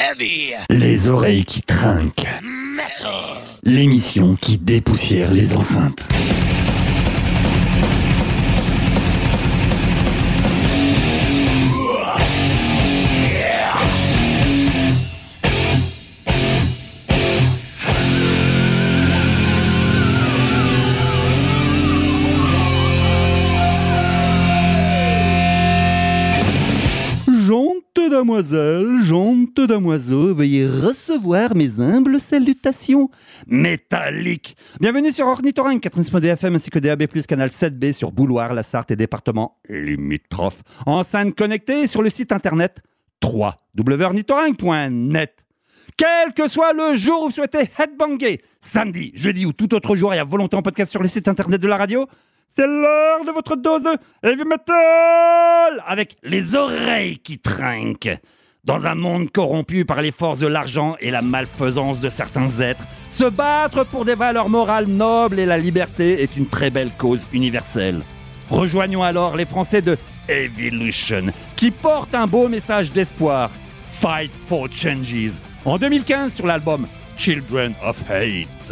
Heavy. Les oreilles qui trinquent. Metal. L'émission qui dépoussière les enceintes. Damoiselles, gentes damoiseaux, veuillez recevoir mes humbles salutations métalliques. Bienvenue sur Ornithorynque, 4.de FM ainsi que DAB+, canal 7B sur Bouloir, la Sarthe et département limitrophes. Enceinte connectée sur le site internet www.ornithorynque.net. Quel que soit le jour où vous souhaitez headbanger, samedi, jeudi ou tout autre jour et à volonté en podcast sur le site internet de la radio, c'est l'heure de votre dose de heavy metal avec les oreilles qui trinquent. Dans un monde corrompu par les forces de l'argent et la malfaisance de certains êtres, se battre pour des valeurs morales nobles et la liberté est une très belle cause universelle. Rejoignons alors les Français de Evolution qui portent un beau message d'espoir. Fight for Changes en 2015 sur l'album Children of Hate.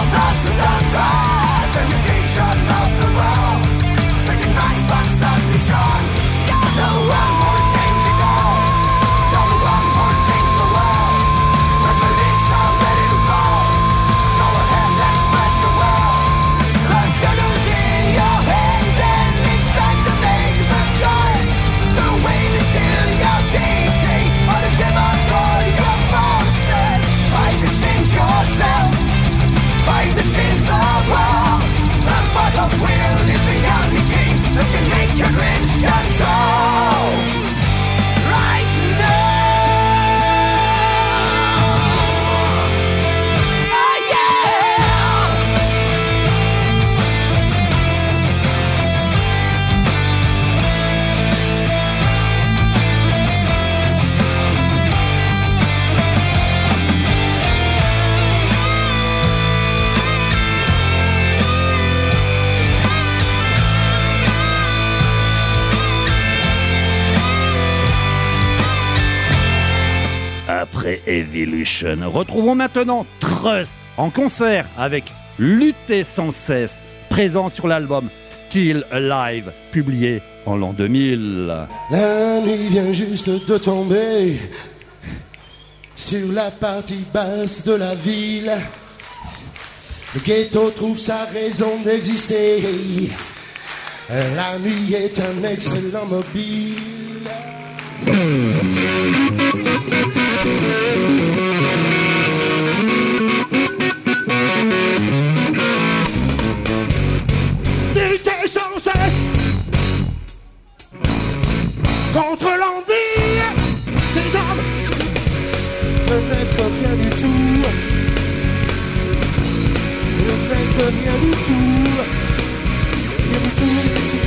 Après Evolution, retrouvons maintenant Trust en concert avec Lutter sans cesse, présent sur l'album Still Alive, publié en l'an 2000. La nuit vient juste de tomber sur la partie basse de la ville. Le ghetto trouve sa raison d'exister. La nuit est un excellent mobile. Lutter sans cesse contre l'envie des hommes ne n'être rien du tout. Ne n'être rien du tout. Rien du tout,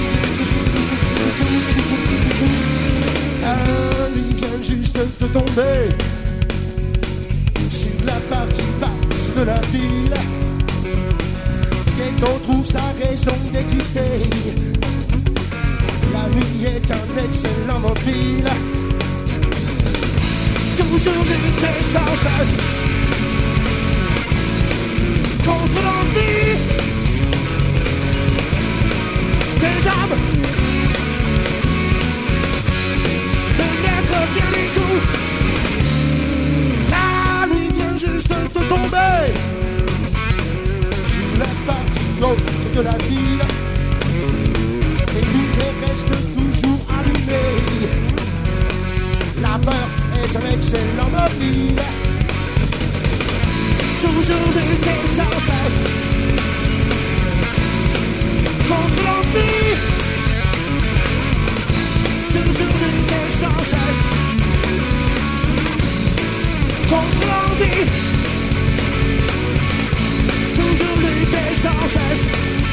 La nuit vient juste de tomber sur la partie basse de la ville. Ghetto trouve sa raison d'exister. La nuit est un excellent mobile. Toujours lutter sans cesse contre l'envie des âmes. De n'être rien du tout. La nuit vient juste de tomber sur la partie haute de la ville. Les lumières restent toujours allumées. La peur est un excellent mobile. Toujours lutter sans cesse contre l'envie. Toujours lutter sans cesse contre l'envie. Toujours lutter sans cesse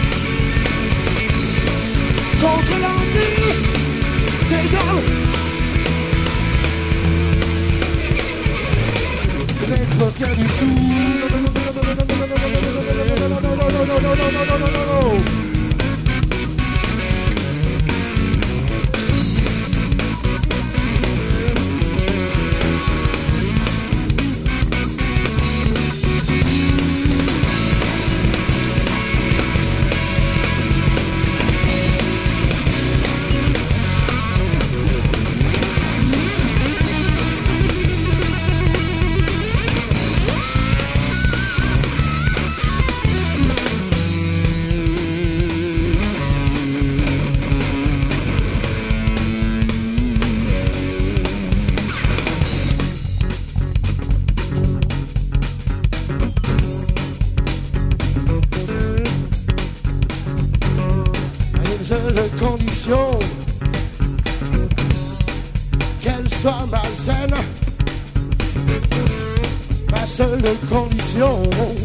contre l'envie des hommes. N'être rien du tout. Seule condition qu'elle soit malsaine. Ma seule condition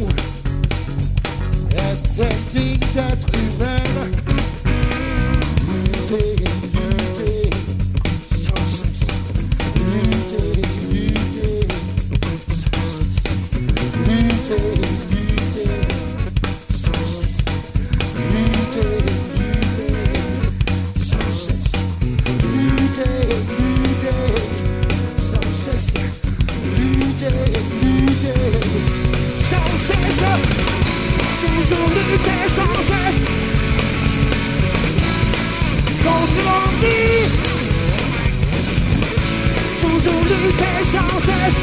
est-elle digne d'être humaine. Lutter, lutter sans cesse. Lutter, lutter sans cesse. Lutter, lutter sans cesse. Lutter, sans cesse, lutter, lutter, sans cesse, lutter, lutter, sans cesse. toujours lutter sans cesse contre l'envie, toujours lutter sans cesse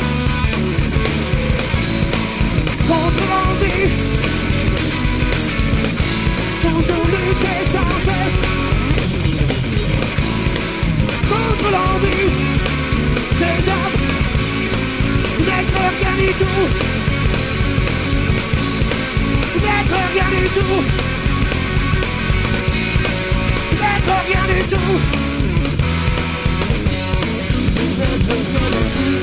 contre l'envie, toujours lutter sans cesse contre l'envie des hommes d'être rien du tout, d'être rien du tout, d'être rien du tout, d'être rien du tout.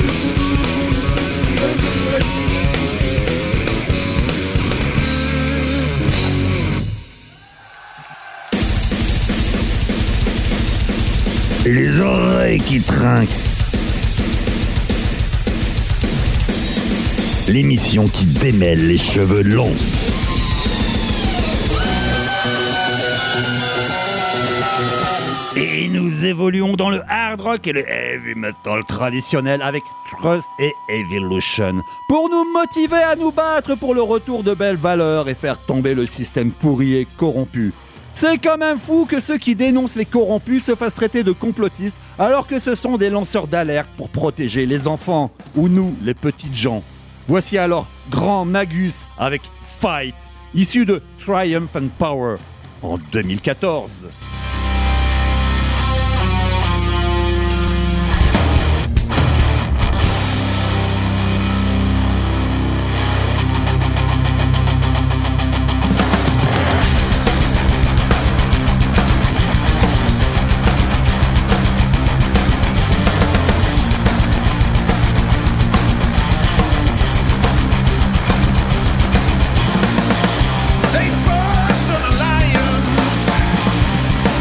Les oreilles qui trinquent. L'émission qui démêle les cheveux longs. Et nous évoluons dans le hard rock et le heavy metal traditionnel avec Trust et Evolution pour nous motiver à nous battre pour le retour de belles valeurs et faire tomber le système pourri et corrompu. C'est quand même fou que ceux qui dénoncent les corrompus se fassent traiter de complotistes alors que ce sont des lanceurs d'alerte pour protéger les enfants ou nous, les petites gens. Voici alors Grand Magus avec Fight, issu de Triumph and Power en 2014. They first on the lions.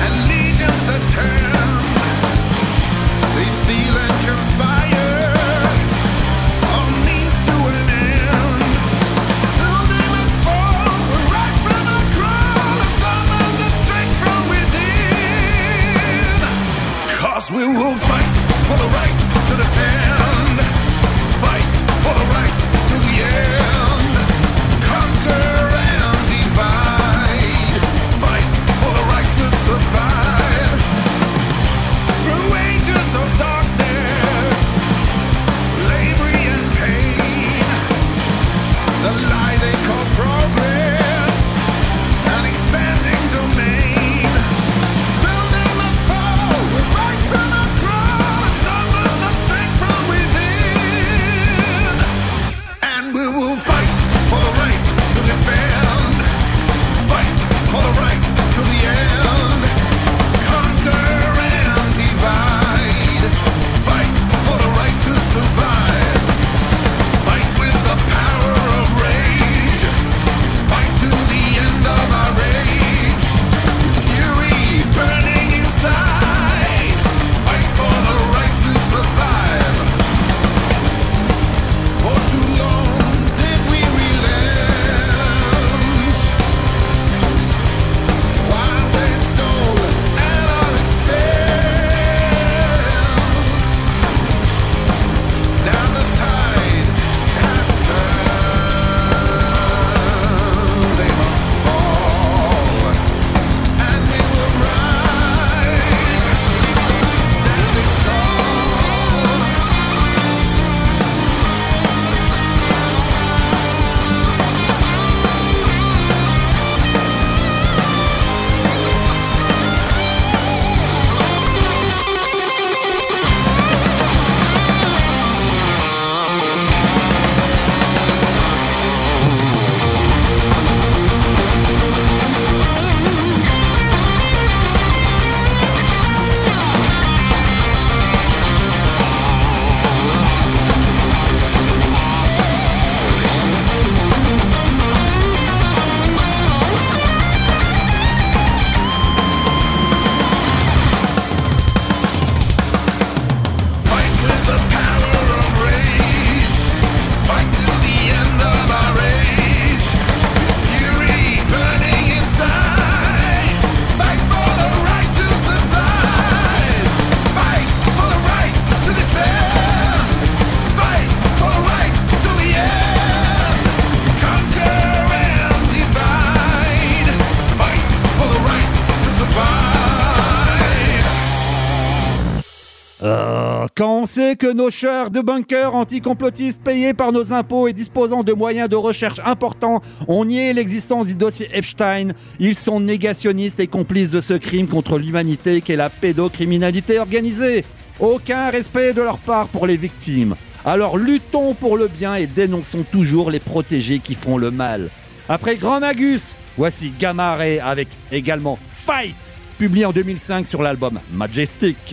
Quand on sait que nos chers de bunkers anticomplotistes payés par nos impôts et disposant de moyens de recherche importants ont nié l'existence du dossier Epstein, ils sont négationnistes et complices de ce crime contre l'humanité qu'est la pédocriminalité organisée. Aucun respect de leur part pour les victimes. Alors luttons pour le bien et dénonçons toujours les protégés qui font le mal. Après Grand Magus, voici Gamma Ray avec également Fight, publié en 2005 sur l'album Majestic.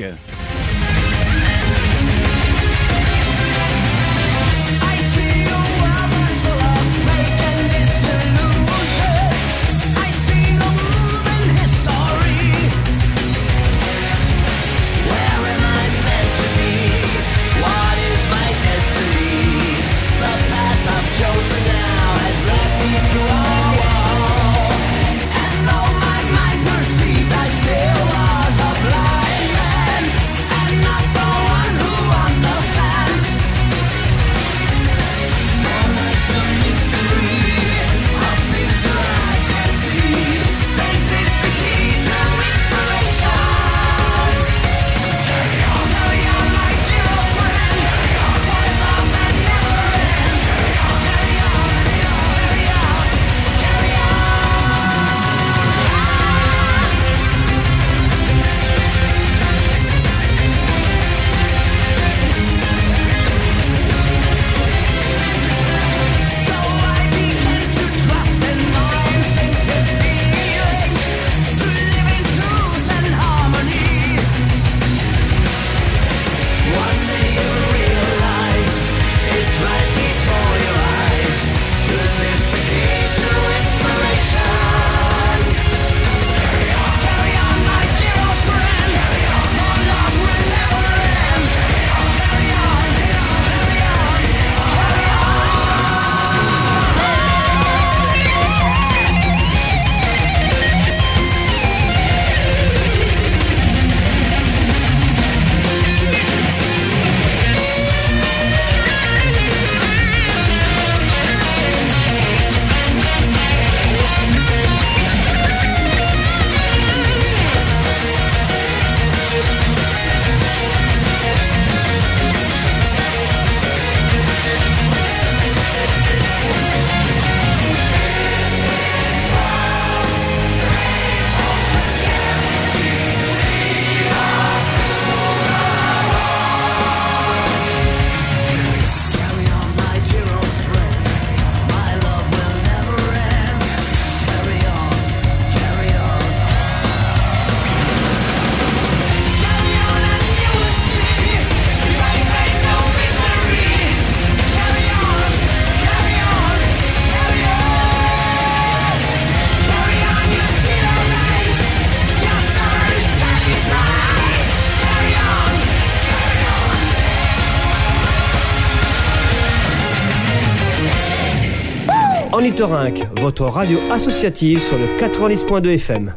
Ornithorynque, votre radio associative sur le 90.2 FM.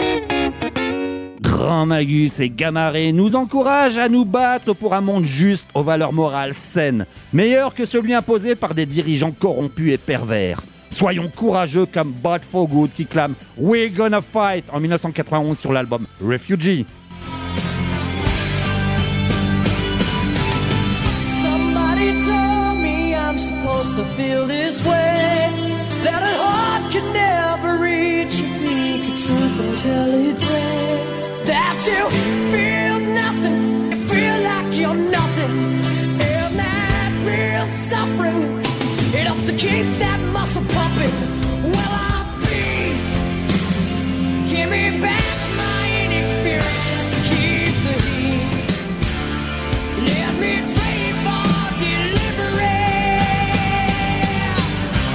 Grand Magus et Gamma Ray nous encouragent à nous battre pour un monde juste aux valeurs morales saines, meilleur que celui imposé par des dirigeants corrompus et pervers. Soyons courageux comme Bud Fogood qui clame « We're gonna fight » en 1991 sur l'album Refugee. Somebody told me I'm supposed to feel this way, that a heart can never reach a peak of truth until it breaks, that you feel nothing, you feel like you're nothing, and that real suffering, it helps to keep that muscle pumping. Well, I beat, give me back my inexperience, keep the heat, let me trade for deliverance.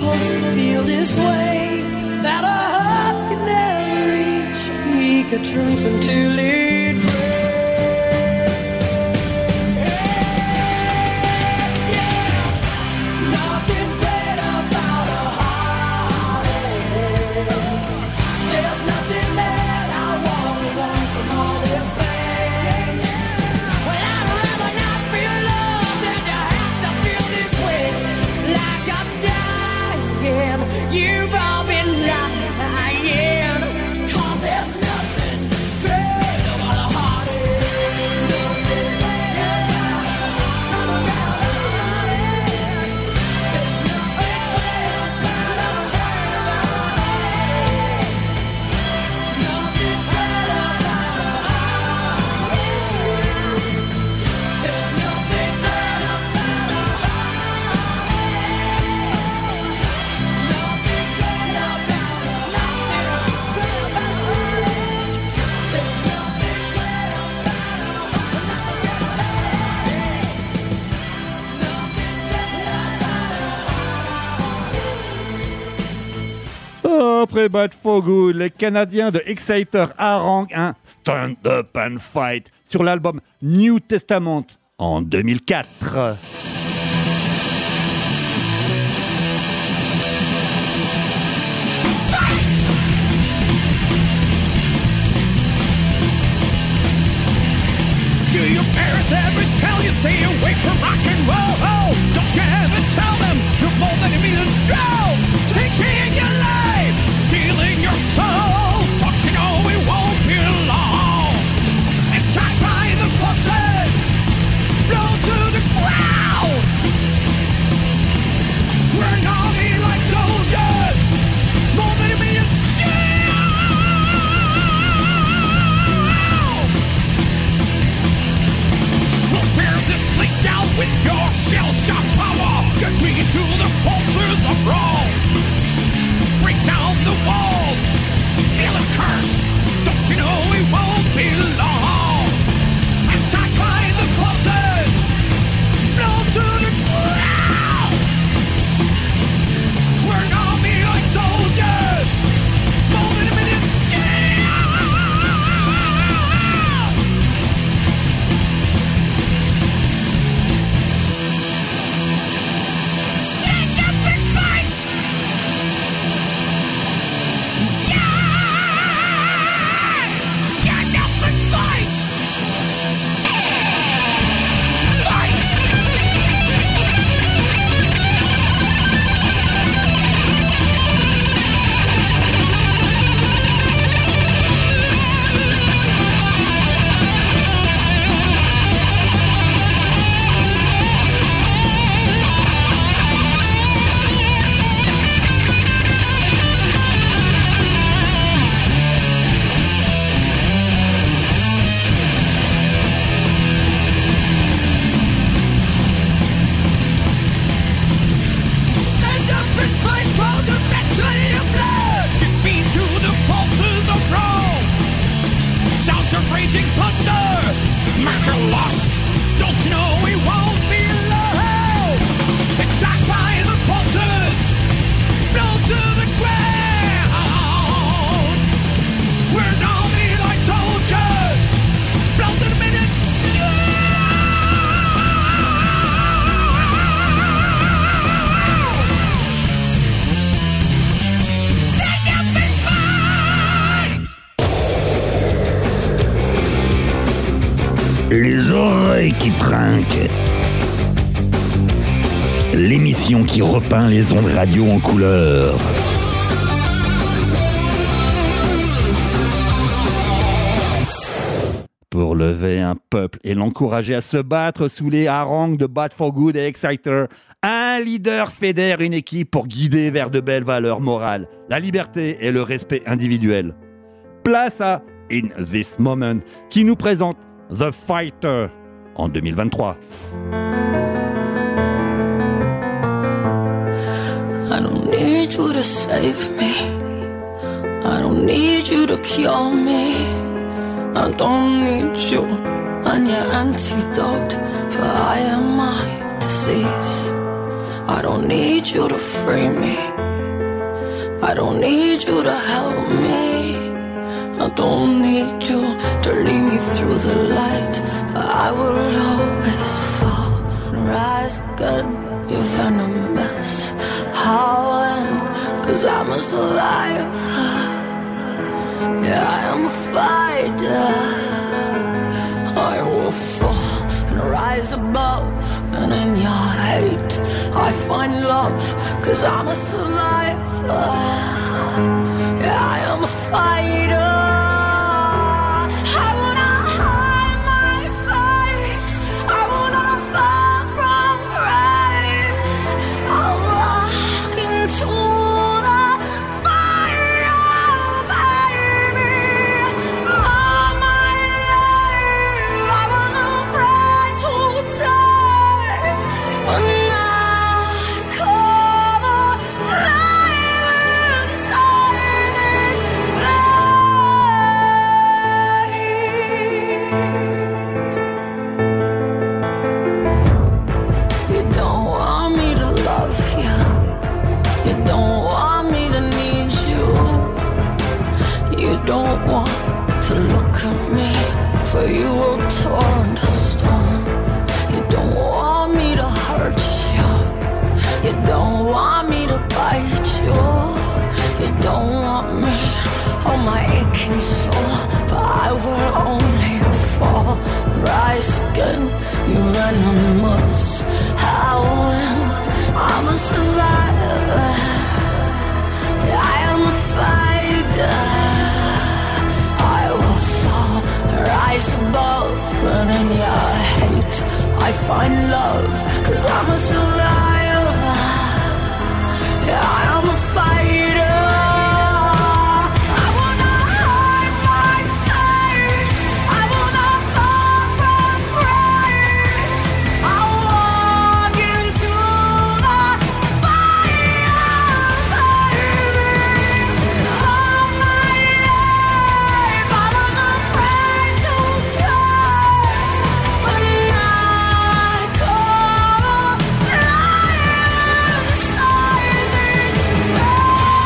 supposed to feel this way, that a heart can never reach a peak of truth until it breaks. Yeah. Nothing's great about a heartache. There's nothing that I want to learn from all this pain. Well, I'd rather not feel love than to have to feel this way, like I'm dying. You've all been lying. 'Cause there's nothing great about a heartache. Nothing's great about a heartache. There's nothing great about a heartache. Nothing's great about a heartache. There's nothing great about a Après Bad for Good, les Canadiens de Exciter haranguent un Stand Up and Fight sur l'album New Testament en 2004. Do your parents ever tell you stay away from rock and roll? Oh, don't you ever tell them you're more than a million strong? Taking your life, stealing your soul. Don't you know it won't be long? And try the forces, blow to the ground. We're an army like soldiers, more than a million We'll tear this place down with your shell-shock power. Get me to the pulses of wrong. Break down the walls, feel a curse. Don't you know it won't be long? Attacked by the pulses, blow to the ground. We're an army like soldiers, more than a million Stand up and fight! Yeah! Stand up and fight! Fight! Stand up and fight for the battle of blood. Get me to the pulses of Rome. Sounds of raging thunder, martial lust. Don't you know we won't be alone? Attacked by the pulses, blow to the ground. We're an army like soldiers, blow to the minute. Stand up and fight! Les oreilles qui trinquent. L'émission qui repeint les ondes radio en couleur. Pour lever un peuple et l'encourager à se battre sous les harangues de Bad for Good et Exciter, un leader fédère une équipe pour guider vers de belles valeurs morales, la liberté et le respect individuel. Place à In This Moment, qui nous présente The Fighter en 2023. I don't need you to save me. I don't need you to cure me. I don't need you and your antidote, for I am my disease. I don't need you to free me. I don't need you to help me. I don't need you to lead me through the light. I will always fall and rise again. You're venomous, howling, 'cause I'm a survivor. Yeah, I am a fighter. I will fall and rise above. And in your hate I find love, 'cause I'm a survivor. Yeah, I am a fighter. Don't want to look at me, for you will torn to stone. You don't want me to hurt you. You don't want me to bite you. You don't want me on my aching soul, for I will only fall, rise again. You venomous, howling. I'm a survivor. I am a fighter. Rise above, and in your hate I find love, 'cause I'm a survivor. Yeah, I am a fighter. I will not hide my face. I will not fall from grace. I'll walk into the fire, baby. All my life I was afraid to die, but now I come alive inside these veins.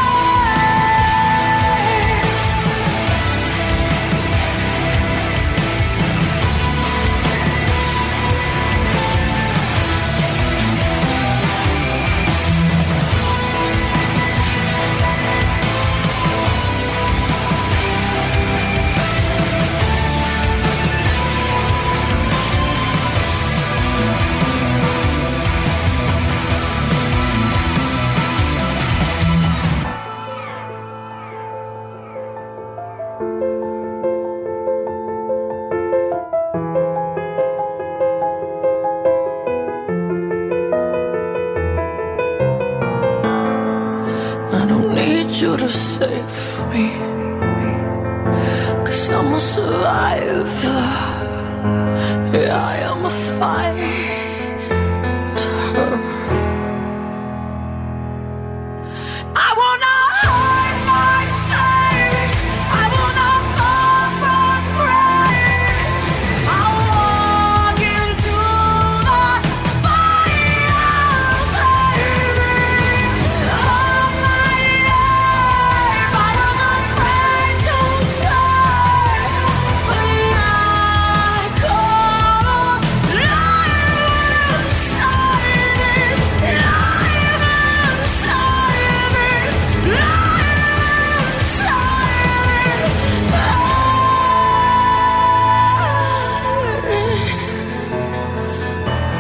I don't need you to save me, 'cause I'm a survivor. Yeah, I am a fighter. I will not hide my face. I will not fall from grace. I'll walk into the fire, baby. All my life I was afraid to die, but now I come alive inside this, alive inside this, alive inside this.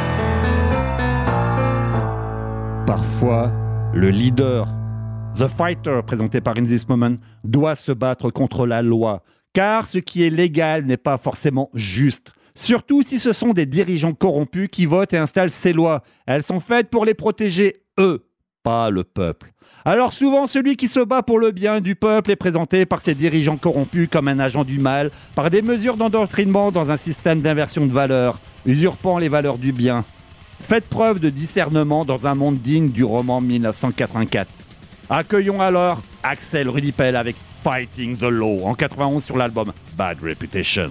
Parfois, le leader, The Fighter, présenté par In This Moment, doit se battre contre la loi. Car ce qui est légal n'est pas forcément juste. Surtout si ce sont des dirigeants corrompus qui votent et installent ces lois. Elles sont faites pour les protéger, eux, pas le peuple. Alors souvent, celui qui se bat pour le bien du peuple est présenté par ces dirigeants corrompus comme un agent du mal, par des mesures d'endoctrinement dans un système d'inversion de valeurs, usurpant les valeurs du bien. Faites preuve de discernement dans un monde digne du roman 1984. Accueillons alors Axel Rudipel avec Fighting the Law en 91 sur l'album Bad Reputation.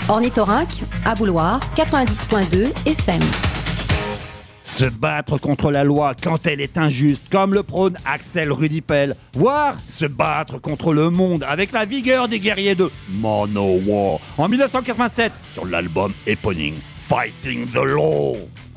Ornithorynque, à Bouloir, 90.2 FM. Se battre contre la loi quand elle est injuste, comme le prône Axel Rudipel. Voire se battre contre le monde avec la vigueur des guerriers de Manowar en 1987 sur l'album éponyme Fighting the Law.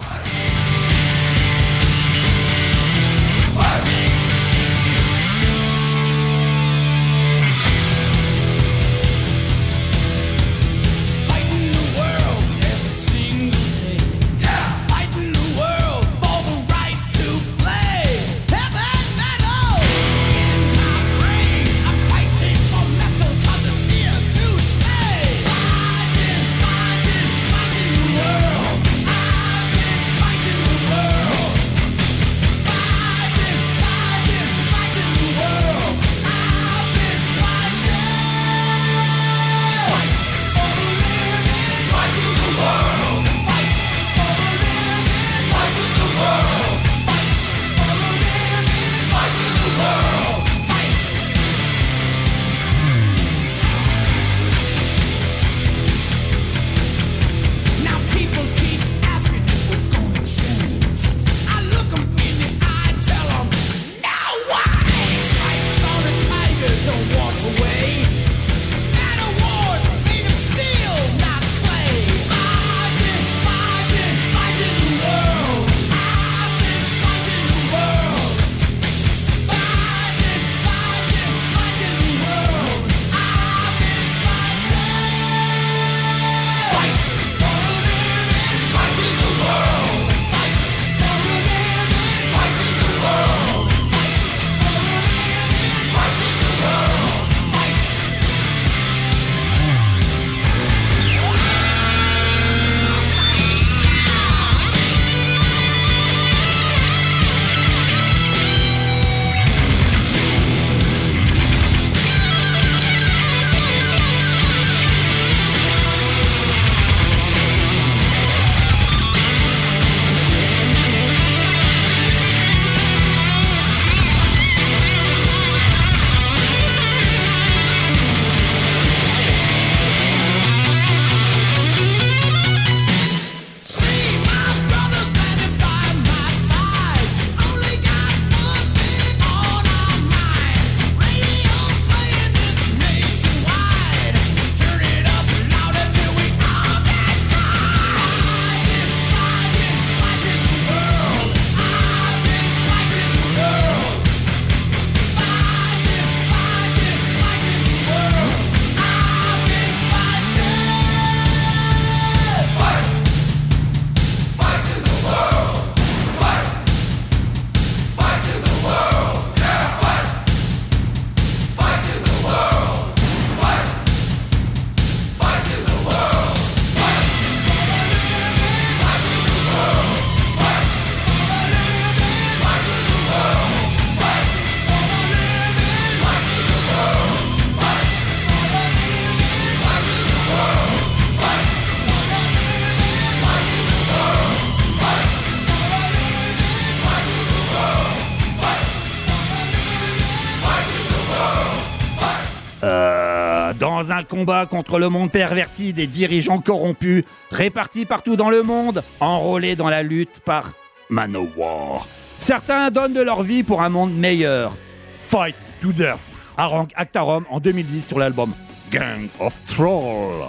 Dans un combat contre le monde perverti des dirigeants corrompus, répartis partout dans le monde, enrôlés dans la lutte par Manowar. Certains donnent de leur vie pour un monde meilleur. Fight to Death, Harang Actarom en 2010 sur l'album Gang of Trolls.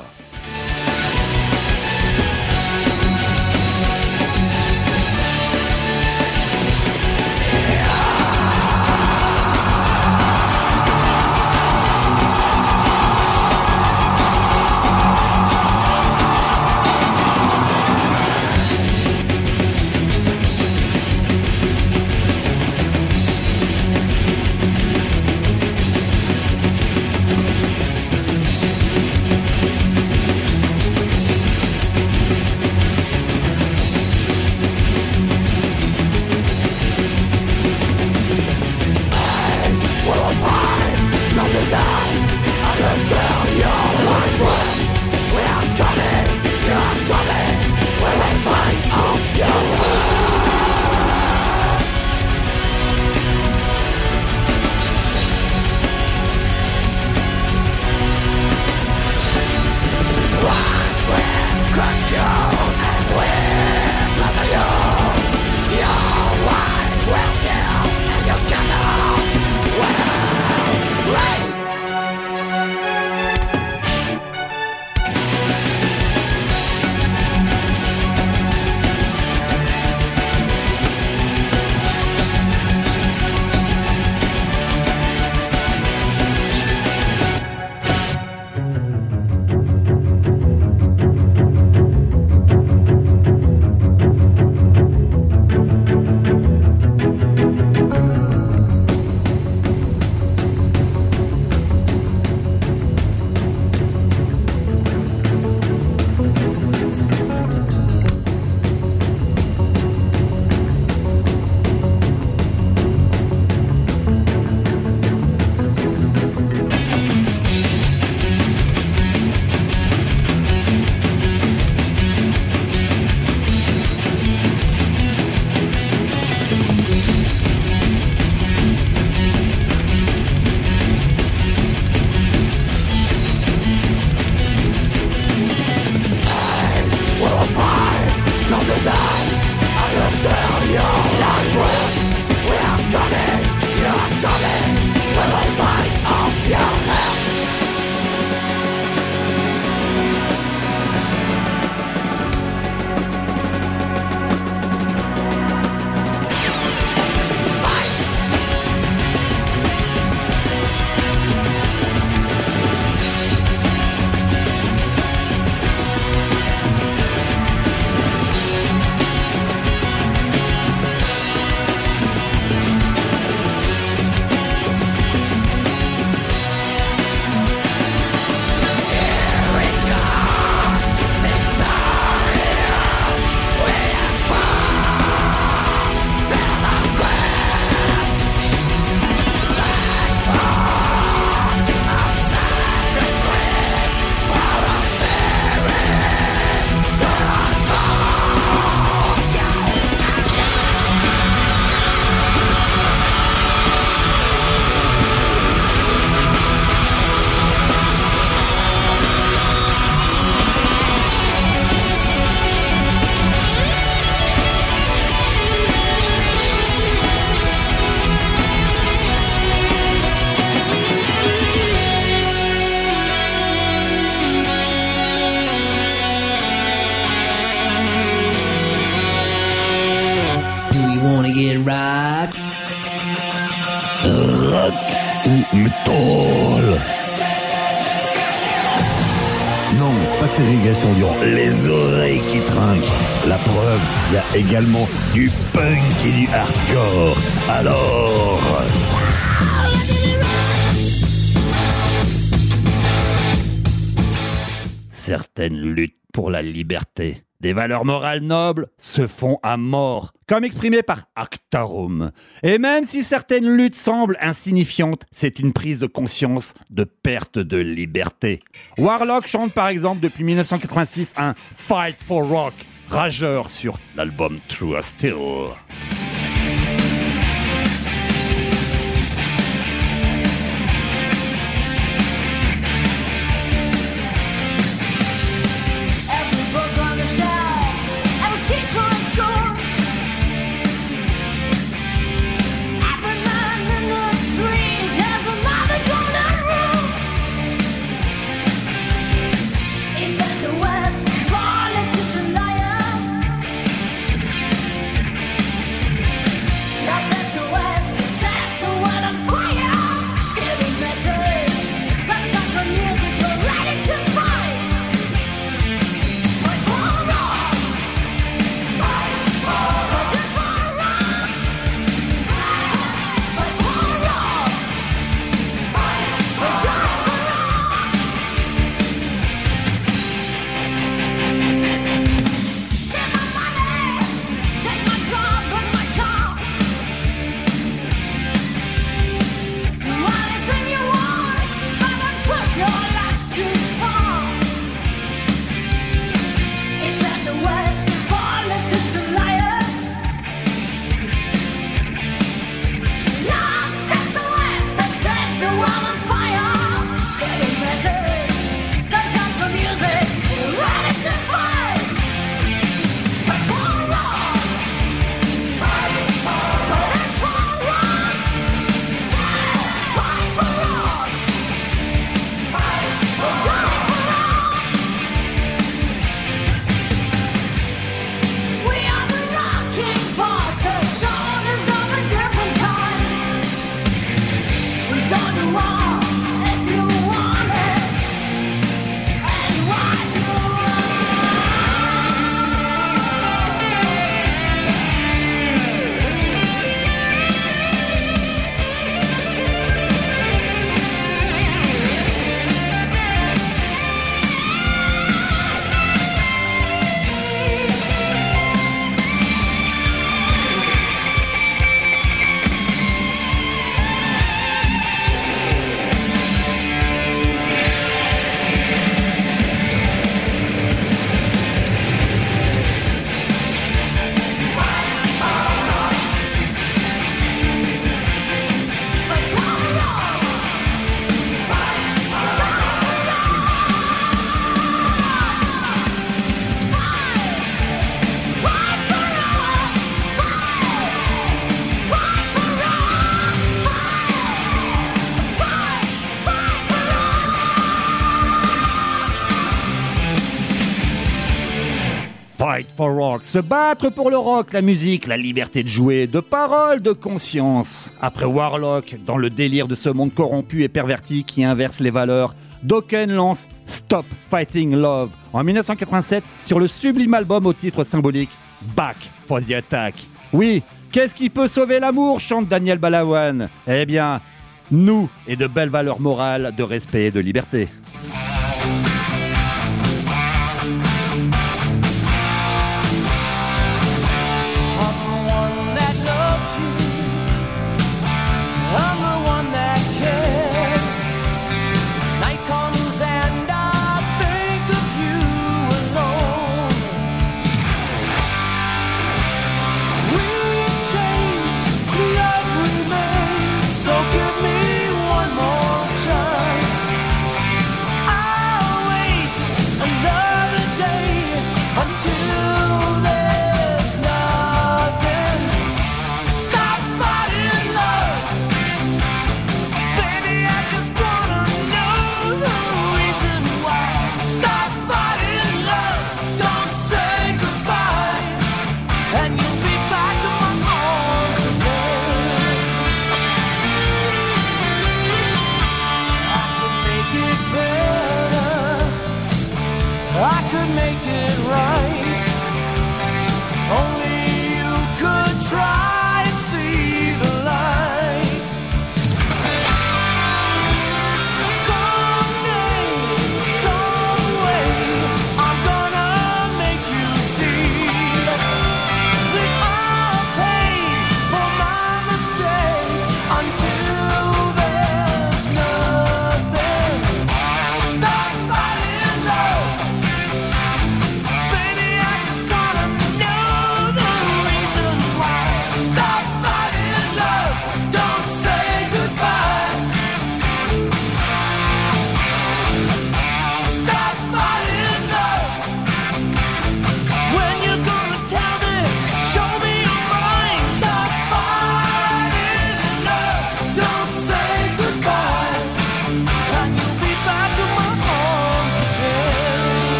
métal. Non, pas de ségrégation durant les oreilles qui trinquent. La preuve, il y a également du punk et du hardcore. Alors... Certaines luttes pour la liberté, des valeurs morales nobles, se font à mort, comme exprimé par Actarum. Et même si certaines luttes semblent insignifiantes, c'est une prise de conscience de perte de liberté. Warlock chante par exemple depuis 1986 un Fight for Rock, rageur sur l'album True as Steel. Fight for Rock, se battre pour le rock, la musique, la liberté de jouer, de parole, de conscience. Après Warlock, dans le délire de ce monde corrompu et perverti qui inverse les valeurs, Dokken lance Stop Fighting Love en 1987 sur le sublime album au titre symbolique Back for the Attack. Oui, qu'est-ce qui peut sauver l'amour, chante Daniel Balavoine. Eh bien, nous et de belles valeurs morales de respect et de liberté.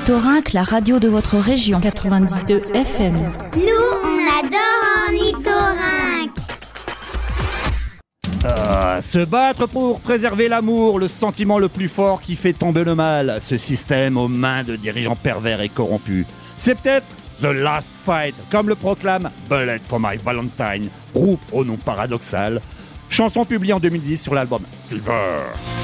Ornithorynque, la radio de votre région 92 FM. Nous, on adore Ornithorynque. Se battre pour préserver l'amour, le sentiment le plus fort qui fait tomber le mal, ce système aux mains de dirigeants pervers et corrompus. C'est peut-être The Last Fight, comme le proclame Bullet for My Valentine, groupe au nom paradoxal, chanson publiée en 2010 sur l'album Fever.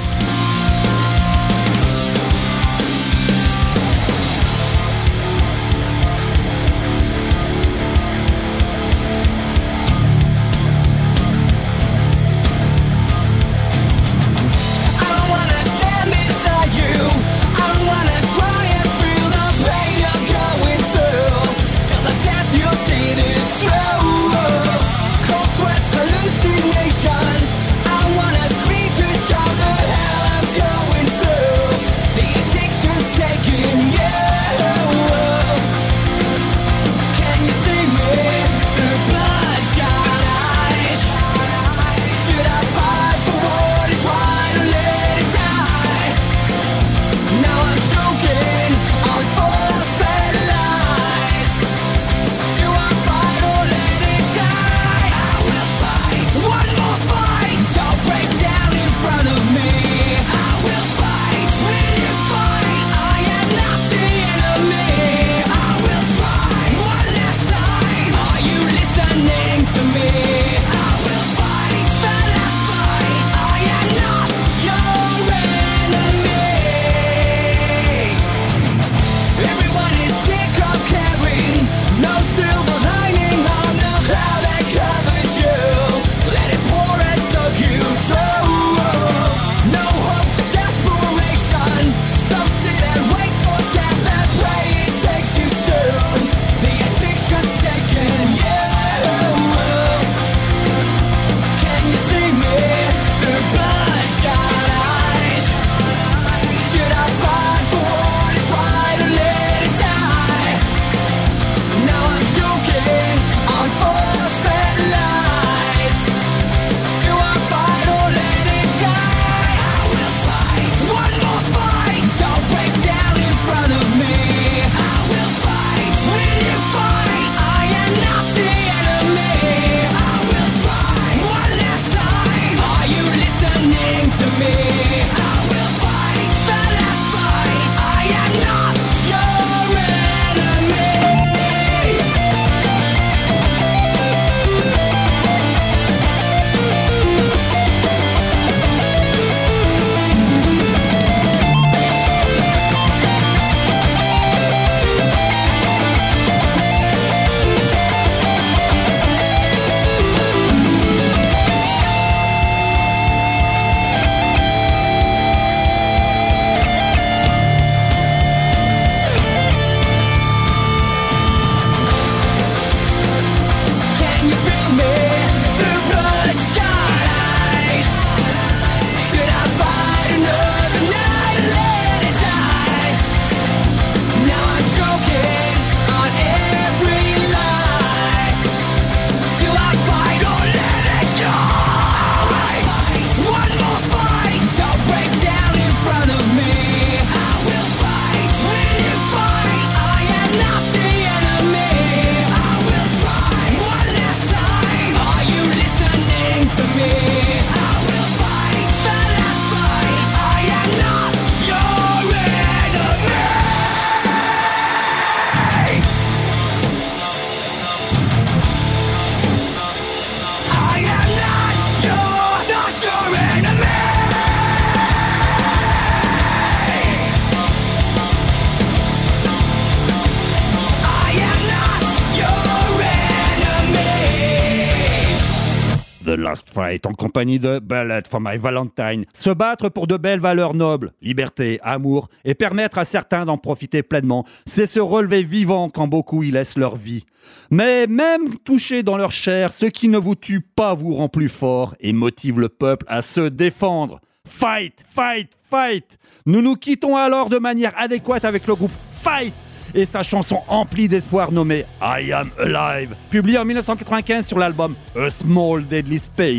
The Last Fight en compagnie de Bullet for My Valentine. Se battre pour de belles valeurs nobles, liberté, amour et permettre à certains d'en profiter pleinement, c'est se relever vivant quand beaucoup y laissent leur vie. Mais même touché dans leur chair, ce qui ne vous tue pas vous rend plus fort et motive le peuple à se défendre. Fight, fight, fight! Nous nous quittons alors de manière adéquate avec le groupe Fight et sa chanson emplie d'espoir nommée I Am Alive, publiée en 1995 sur l'album A Small Deadly Space.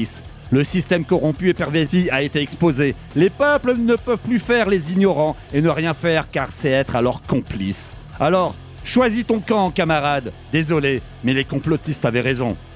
Le système corrompu et perverti a été exposé. Les peuples ne peuvent plus faire les ignorants et ne rien faire car c'est être alors complice. Alors, choisis ton camp, camarade. Désolé, mais les complotistes avaient raison.